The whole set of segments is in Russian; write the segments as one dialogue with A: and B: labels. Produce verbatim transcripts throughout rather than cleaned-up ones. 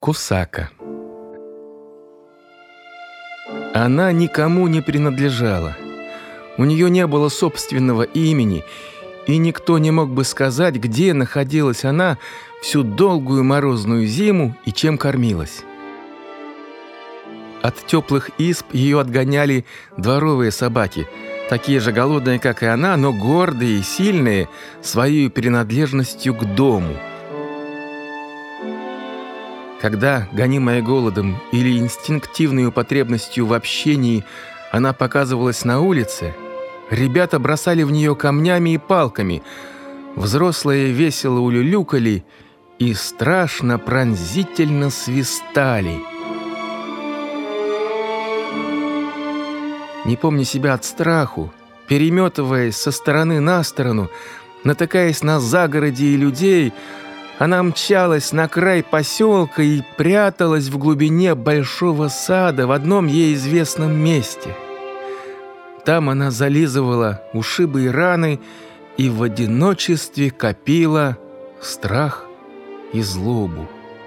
A: Кусака. Она никому не принадлежала. У нее не было собственного имени, и никто не мог бы сказать, где находилась она всю долгую морозную зиму и чем кормилась. От теплых исп ее отгоняли дворовые собаки, такие же голодные, как и она, но гордые и сильные своей принадлежностью к дому. Когда, гонимая голодом или инстинктивной потребностью в общении, она показывалась на улице, ребята бросали в нее камнями и палками, взрослые весело улюлюкали и страшно пронзительно свистали. Не помня себя от страху, переметываясь со стороны на сторону, натыкаясь на загороди и людей, она мчалась на край поселка и пряталась в глубине большого сада в одном ей известном месте. Там она зализывала ушибы и раны и в одиночестве копила страх и злобу.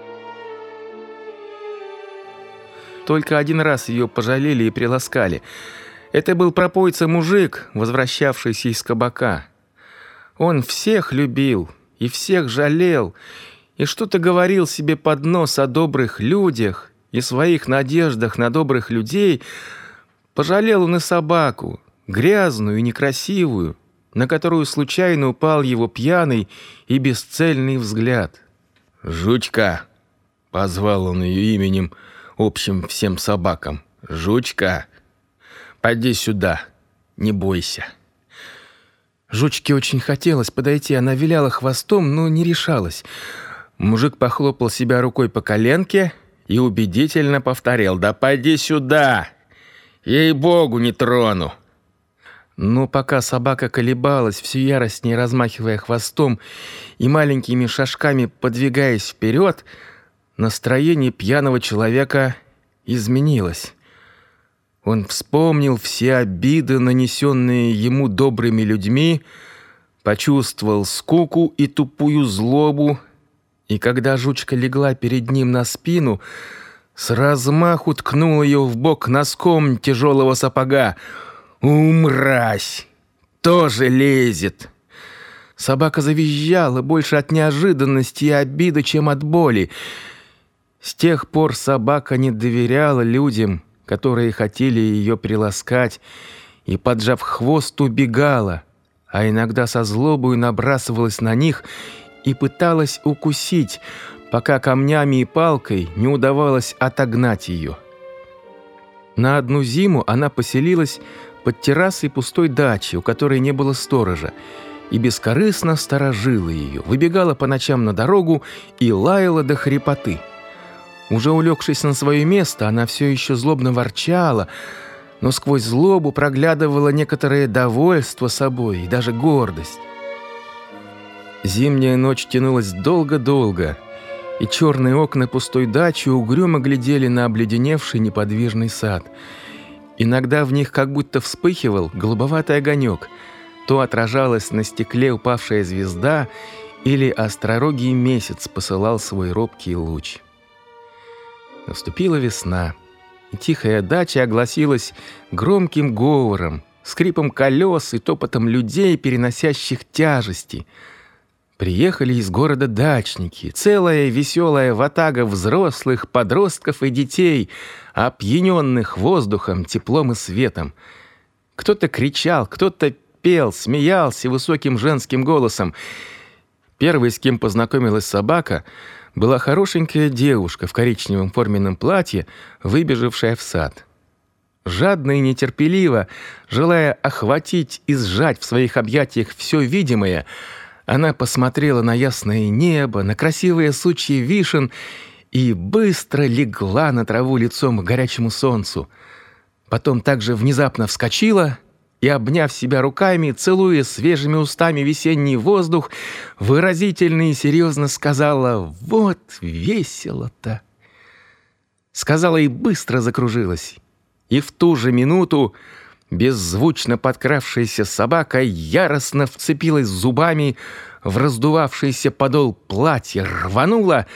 A: Только один раз ее пожалели и приласкали. Это был пропойца-мужик, возвращавшийся из кабака. Он всех любил и всех жалел, и что-то говорил себе под нос о добрых людях и своих надеждах на добрых людей. Пожалел он и собаку, грязную и некрасивую, на которую случайно упал его пьяный и бесцельный взгляд. «Жучка!» — позвал он ее именем, общим всем собакам. «Жучка, поди сюда, не бойся». Жучке очень хотелось подойти, она виляла хвостом, но не решалась. Мужик похлопал себя рукой по коленке и убедительно повторил: «Да поди сюда, ей-богу, не трону». Но пока собака колебалась, всю яростнее размахивая хвостом и маленькими шажками подвигаясь вперед, настроение пьяного человека изменилось. Он вспомнил все обиды, нанесенные ему добрыми людьми, почувствовал скуку и тупую злобу, и когда жучка легла перед ним на спину, с размаху ткнул ее в бок носком тяжелого сапога. «У, мразь! Тоже лезет!» Собака завизжала больше от неожиданности и обиды, чем от боли. С тех пор собака не доверяла людям, которые хотели ее приласкать, и, поджав хвост, убегала, а иногда со злобой набрасывалась на них и пыталась укусить, пока камнями и палкой не удавалось отогнать ее. На одну зиму она поселилась под террасой пустой дачи, у которой не было сторожа, и бескорыстно сторожила ее, выбегала по ночам на дорогу и лаяла до хрипоты. Уже улегшись на свое место, она все еще злобно ворчала, но сквозь злобу проглядывало некоторое довольство собой и даже гордость. Зимняя ночь тянулась долго-долго, и черные окна пустой дачи угрюмо глядели на обледеневший неподвижный сад. Иногда в них как будто вспыхивал голубоватый огонек, то отражалась на стекле упавшая звезда, или остророгий месяц посылал свой робкий луч. Наступила весна, и тихая дача огласилась громким говором, скрипом колес и топотом людей, переносящих тяжести. Приехали из города дачники, целая веселая ватага взрослых, подростков и детей, опьяненных воздухом, теплом и светом. Кто-то кричал, кто-то пел, смеялся высоким женским голосом. Первой, с кем познакомилась собака, была хорошенькая девушка в коричневом форменном платье, выбежавшая в сад. Жадно и нетерпеливо, желая охватить и сжать в своих объятиях все видимое, она посмотрела на ясное небо, на красивые сучья вишен и быстро легла на траву лицом к горячему солнцу. Потом также внезапно вскочила и, обняв себя руками, целуя свежими устами весенний воздух, выразительно и серьезно сказала: «Вот весело-то!» Сказала и быстро закружилась. И в ту же минуту беззвучно подкравшаяся собака яростно вцепилась зубами в раздувавшийся подол платья, рванула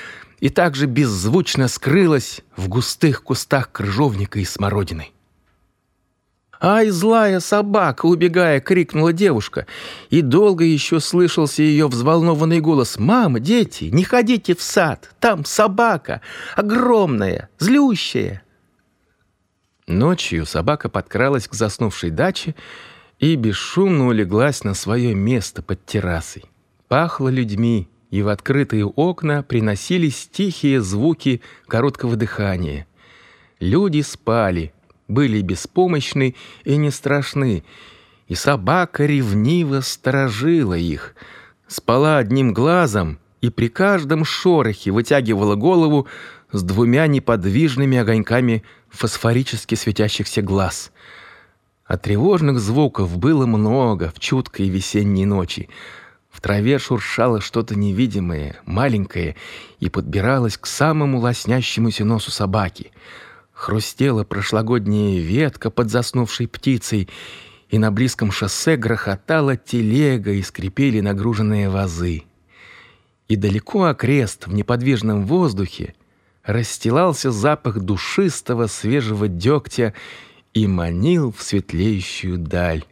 A: и также беззвучно скрылась в густых кустах крыжовника и смородины. «Ай, злая собака!» — убегая, крикнула девушка. И долго еще слышался ее взволнованный голос. «Мама, дети, не ходите в сад! Там собака! Огромная, злющая!» Ночью собака подкралась к заснувшей даче и бесшумно улеглась на свое место под террасой. Пахло людьми, и в открытые окна приносились тихие звуки короткого дыхания. Люди спали, были беспомощны и не страшны, и собака ревниво сторожила их, спала одним глазом и при каждом шорохе вытягивала голову с двумя неподвижными огоньками фосфорически светящихся глаз. А тревожных звуков было много в чуткой весенней ночи. В траве шуршало что-то невидимое, маленькое, и подбиралось к самому лоснящемуся носу собаки. Хрустела прошлогодняя ветка под заснувшей птицей, и на близком шоссе грохотала телега и скрипели нагруженные вазы. И далеко окрест в неподвижном воздухе расстилался запах душистого свежего дегтя и манил в светлеющую даль.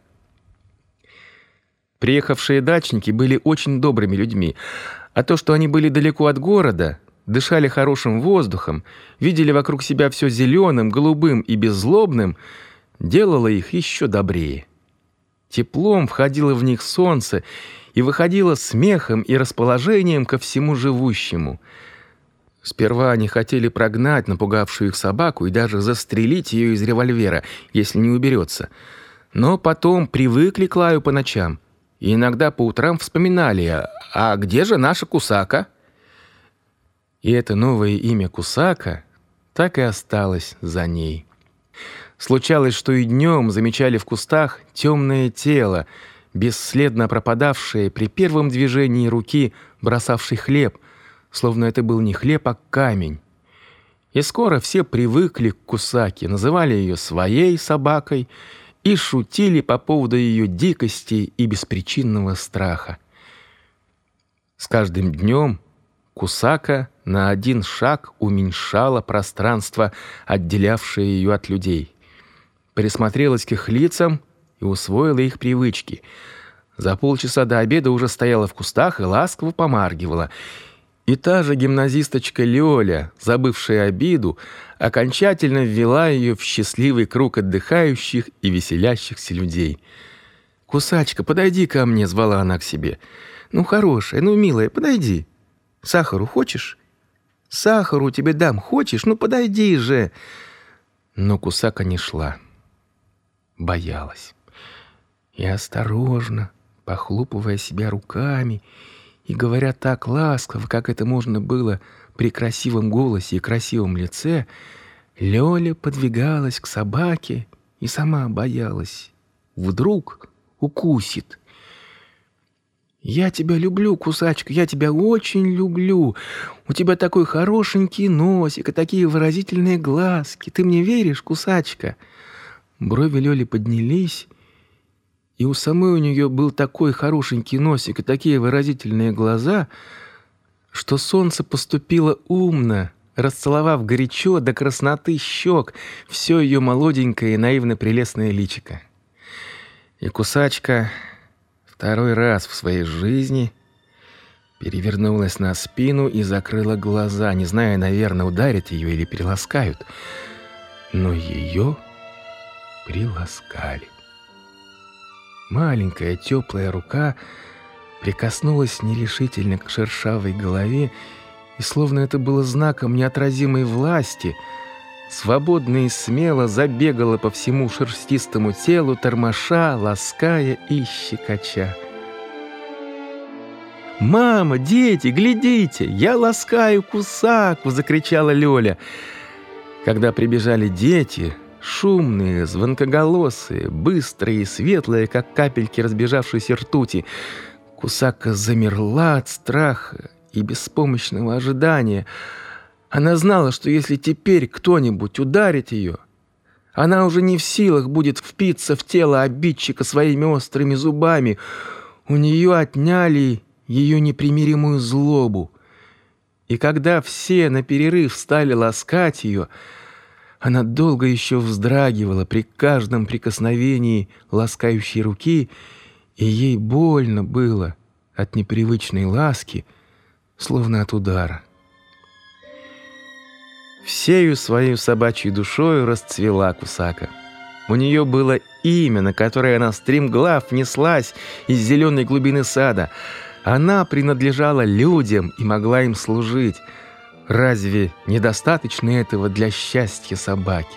A: Приехавшие дачники были очень добрыми людьми, а то, что они были далеко от города, дышали хорошим воздухом, видели вокруг себя все зеленым, голубым и беззлобным, делало их еще добрее. Теплом входило в них солнце и выходило смехом и расположением ко всему живущему. Сперва они хотели прогнать напугавшую их собаку и даже застрелить ее из револьвера, если не уберется. Но потом привыкли к лаю по ночам и иногда по утрам вспоминали: «А где же наша Кусака?» И это новое имя Кусака так и осталось за ней. Случалось, что и днем замечали в кустах темное тело, бесследно пропадавшее при первом движении руки, бросавшей хлеб, словно это был не хлеб, а камень. И скоро все привыкли к Кусаке, называли ее своей собакой и шутили по поводу ее дикости и беспричинного страха. С каждым днем Кусака на один шаг уменьшала пространство, отделявшее ее от людей. Присмотрелась к их лицам и усвоила их привычки. За полчаса до обеда уже стояла в кустах и ласково помаргивала. И та же гимназисточка Лёля, забывшая обиду, окончательно ввела ее в счастливый круг отдыхающих и веселящихся людей. «Кусачка, подойди ко мне», — звала она к себе. «Ну, хорошая, ну, милая, подойди. Сахару хочешь? Сахару тебе дам, хочешь? Ну, подойди же». Но Кусака не шла. Боялась. И осторожно, похлопывая себя руками и говоря так ласково, как это можно было при красивом голосе и красивом лице, Лёля подвигалась к собаке и сама боялась. Вдруг укусит. «Я тебя люблю, Кусачка, я тебя очень люблю. У тебя такой хорошенький носик и такие выразительные глазки. Ты мне веришь, Кусачка?» Брови Лёли поднялись, и у самой у нее был такой хорошенький носик и такие выразительные глаза, что солнце поступило умно, расцеловав горячо до красноты щек все ее молоденькое и наивно прелестное личико. И Кусачка второй раз в своей жизни перевернулась на спину и закрыла глаза, не зная, наверное, ударят ее или приласкают. Но ее приласкали. Маленькая теплая рука прикоснулась нерешительно к шершавой голове, и словно это было знаком неотразимой власти, свободно и смело забегала по всему шерстистому телу, тормоша, лаская и щекоча. «Мама, дети, глядите, я ласкаю Кусаку!» — закричала Лёля. Когда прибежали дети, шумные, звонкоголосые, быстрые и светлые, как капельки разбежавшейся ртути, Кусака замерла от страха и беспомощного ожидания. Она знала, что если теперь кто-нибудь ударит ее, она уже не в силах будет впиться в тело обидчика своими острыми зубами. У нее отняли ее непримиримую злобу. И когда все на перерыв стали ласкать ее, она долго еще вздрагивала при каждом прикосновении ласкающей руки, и ей больно было от непривычной ласки, словно от удара. Всею свою собачьей душою расцвела Кусака. У нее было имя, на которое она стремглав неслась из зеленой глубины сада. Она принадлежала людям и могла им служить. Разве недостаточно этого для счастья собаки?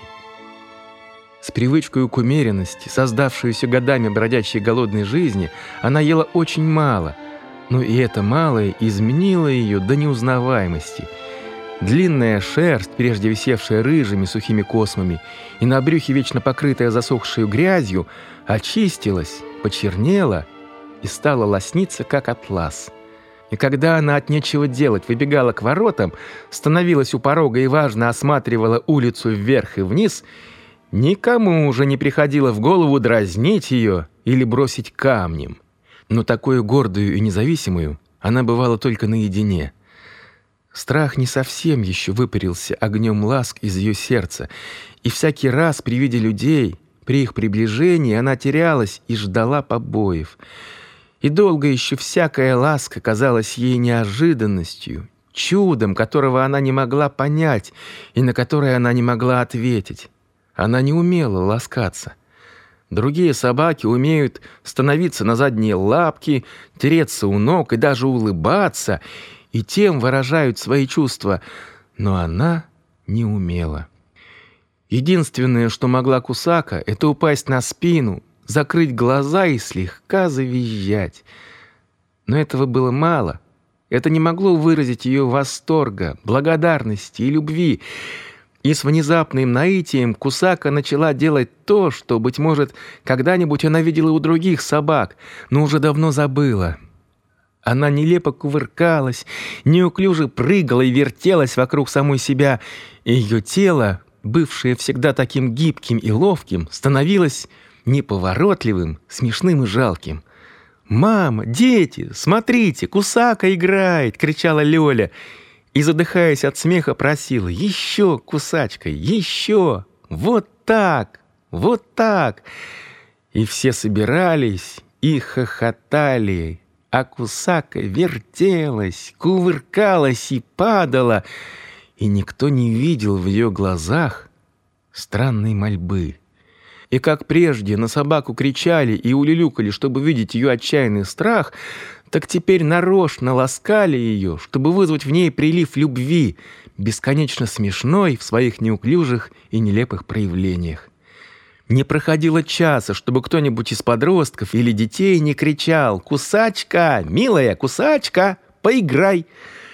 A: С привычкой к умеренности, создавшуюся годами бродячей голодной жизни, она ела очень мало, но и это малое изменило ее до неузнаваемости. Длинная шерсть, прежде висевшая рыжими сухими космами, и на брюхе вечно покрытая засохшей грязью, очистилась, почернела и стала лосниться, как атлас. И когда она от нечего делать выбегала к воротам, становилась у порога и важно осматривала улицу вверх и вниз, никому уже не приходило в голову дразнить ее или бросить камнем. Но такую гордую и независимую она бывала только наедине. Страх не совсем еще выпарился огнем ласк из ее сердца, и всякий раз при виде людей, при их приближении, она терялась и ждала побоев. И долго еще всякая ласка казалась ей неожиданностью, чудом, которого она не могла понять и на которое она не могла ответить. Она не умела ласкаться. Другие собаки умеют становиться на задние лапки, тереться у ног и даже улыбаться, и тем выражают свои чувства, но она не умела. Единственное, что могла Кусака, это упасть на спину, закрыть глаза и слегка завизжать. Но этого было мало. Это не могло выразить ее восторга, благодарности и любви. И с внезапным наитием Кусака начала делать то, что, быть может, когда-нибудь она видела у других собак, но уже давно забыла. Она нелепо кувыркалась, неуклюже прыгала и вертелась вокруг самой себя, и ее тело, бывшее всегда таким гибким и ловким, становилось неповоротливым, смешным и жалким. «Мама, дети, смотрите, Кусака играет!» — кричала Лёля. И, задыхаясь от смеха, просила: «Еще, Кусачка, еще! Вот так, вот так!» И все собирались и хохотали, а Кусака вертелась, кувыркалась и падала, и никто не видел в ее глазах странной мольбы. И как прежде на собаку кричали и улюлюкали, чтобы видеть ее отчаянный страх, так теперь нарочно ласкали ее, чтобы вызвать в ней прилив любви, бесконечно смешной в своих неуклюжих и нелепых проявлениях. Не проходило часа, чтобы кто-нибудь из подростков или детей не кричал: «Кусачка, милая Кусачка, поиграй!»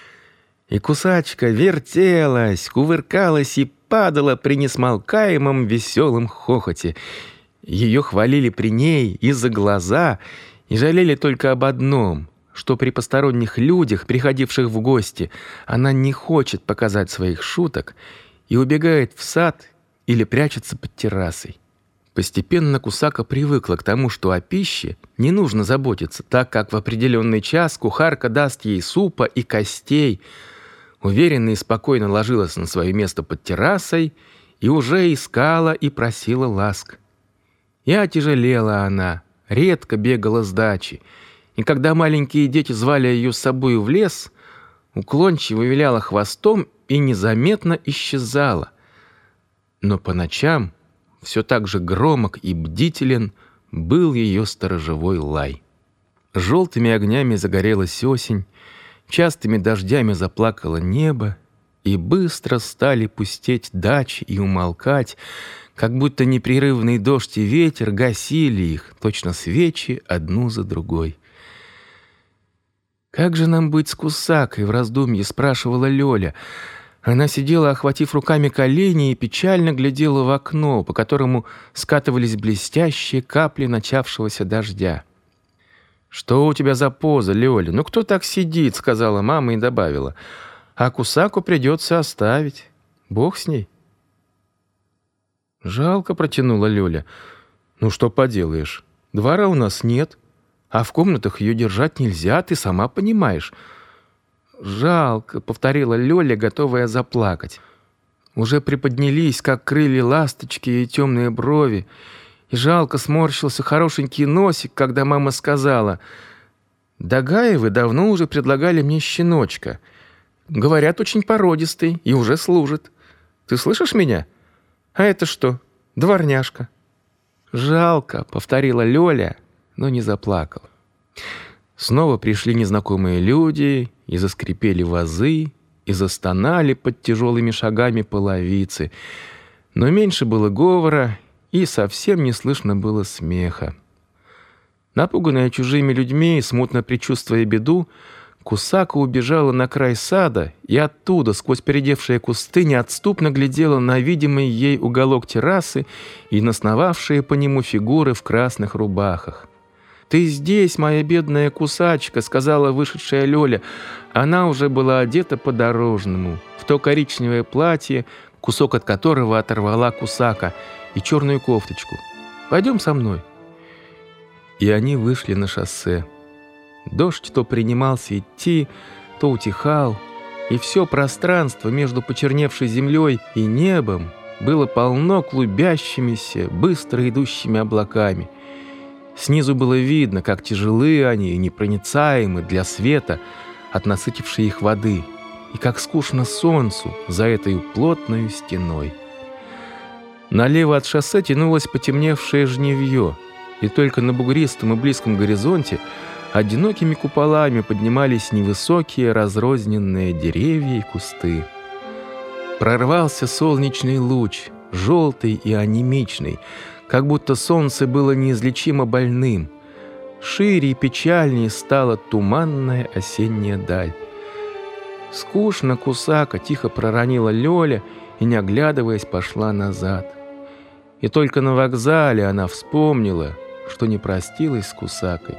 A: И Кусачка вертелась, кувыркалась и падала при несмолкаемом веселом хохоте. Ее хвалили при ней и за глаза, и жалели только об одном, что при посторонних людях, приходивших в гости, она не хочет показать своих шуток и убегает в сад или прячется под террасой. Постепенно Кусака привыкла к тому, что о пище не нужно заботиться, так как в определенный час кухарка даст ей супа и костей. Уверенно и спокойно ложилась на свое место под террасой и уже искала и просила ласк. И отяжелела она, редко бегала с дачи, и когда маленькие дети звали ее с собой в лес, уклончиво виляла хвостом и незаметно исчезала. Но по ночам все так же громок и бдителен был ее сторожевой лай. Желтыми огнями загорелась осень, частыми дождями заплакало небо, и быстро стали пустеть дачи и умолкать, как будто непрерывный дождь и ветер гасили их, точно свечи, одну за другой. «Как же нам быть с Кусакой?» — в раздумье спрашивала Лёля. Она сидела, охватив руками колени, и печально глядела в окно, по которому скатывались блестящие капли начавшегося дождя. «Что у тебя за поза, Лёля? Ну кто так сидит?» — сказала мама и добавила. «А Кусаку придется оставить. Бог с ней». «Жалко», — протянула Лёля. «Ну что поделаешь, двора у нас нет, а в комнатах ее держать нельзя, ты сама понимаешь». жалко», — повторила Лёля, готовая заплакать. Уже приподнялись, как крылья ласточки, и темные брови, и жалко сморщился хорошенький носик, когда мама сказала: «Дагаевы давно уже предлагали мне щеночка. Говорят, очень породистый и уже служит. Ты слышишь меня? А это что, дворняжка?» «Жалко», — повторила Лёля, но не заплакала. Снова пришли незнакомые люди, и заскрипели вазы, и застонали под тяжелыми шагами половицы. Но меньше было говора, и совсем не слышно было смеха. Напуганная чужими людьми, смутно предчувствуя беду, Кусака убежала на край сада и оттуда, сквозь поредевшие кусты, неотступно глядела на видимый ей уголок террасы и на сновавшие по нему фигуры в красных рубахах. «Ты здесь, моя бедная кусачка», — сказала вышедшая Лёля. Она уже была одета по-дорожному, в то коричневое платье, кусок от которого оторвала Кусака, и черную кофточку. «Пойдем со мной». И они вышли на шоссе. Дождь то принимался идти, то утихал, и все пространство между почерневшей землей и небом было полно клубящимися, быстро идущими облаками. Снизу было видно, как тяжелы они и непроницаемы для света от насытившей их воды, и как скучно солнцу за этой плотной стеной. Налево от шоссе тянулось потемневшее жнивье, и только на бугристом и близком горизонте одинокими куполами поднимались невысокие разрозненные деревья и кусты. Прорвался солнечный луч, желтый и анемичный, как будто солнце было неизлечимо больным. Шире и печальнее стала туманная осенняя даль. «Скучно, Кусака», — тихо проронила Лёля и, не оглядываясь, пошла назад. И только на вокзале она вспомнила, что не простилась с Кусакой.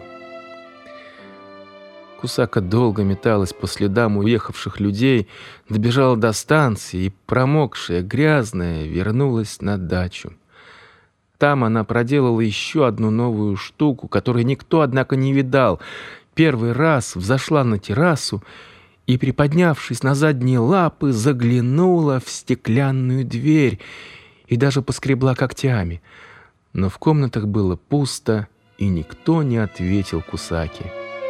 A: Кусака долго металась по следам уехавших людей, добежала до станции и, промокшая, грязная, вернулась на дачу. Там она проделала еще одну новую штуку, которую никто, однако, не видал. Первый раз взошла на террасу и, приподнявшись на задние лапы, заглянула в стеклянную дверь и даже поскребла когтями. Но в комнатах было пусто, и никто не ответил Кусаке.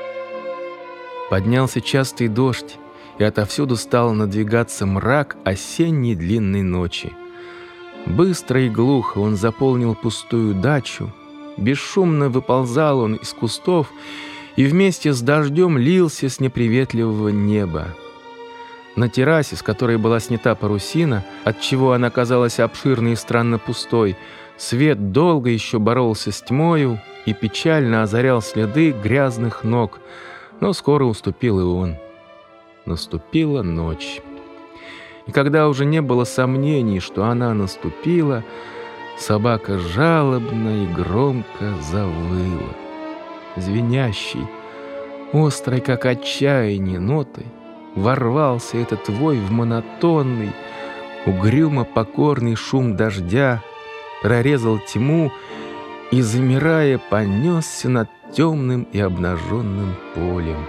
A: Поднялся частый дождь, и отовсюду стал надвигаться мрак осенней длинной ночи. Быстро и глухо он заполнил пустую дачу, бесшумно выползал он из кустов и вместе с дождем лился с неприветливого неба. На террасе, с которой была снята парусина, отчего она казалась обширной и странно пустой, свет долго еще боролся с тьмою и печально озарял следы грязных ног, но скоро уступил и он. Наступила ночь. И когда уже не было сомнений, что она наступила, собака жалобно и громко завыла. Звенящий, острой, как отчаяние, нотой ворвался этот вой в монотонный, угрюмо покорный шум дождя, прорезал тьму и, замирая, понесся над темным и обнаженным полем.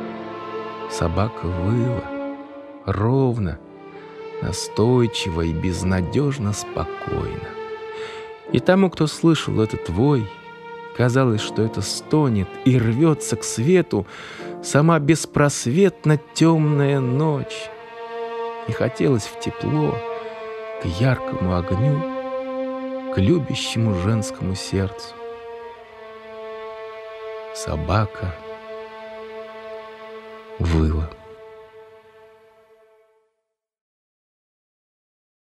A: Собака выла ровно, настойчиво и безнадежно спокойно. И тому, кто слышал этот вой, казалось, что это стонет и рвется к свету сама беспросветно темная ночь. И хотелось в тепло, к яркому огню, к любящему женскому сердцу. Собака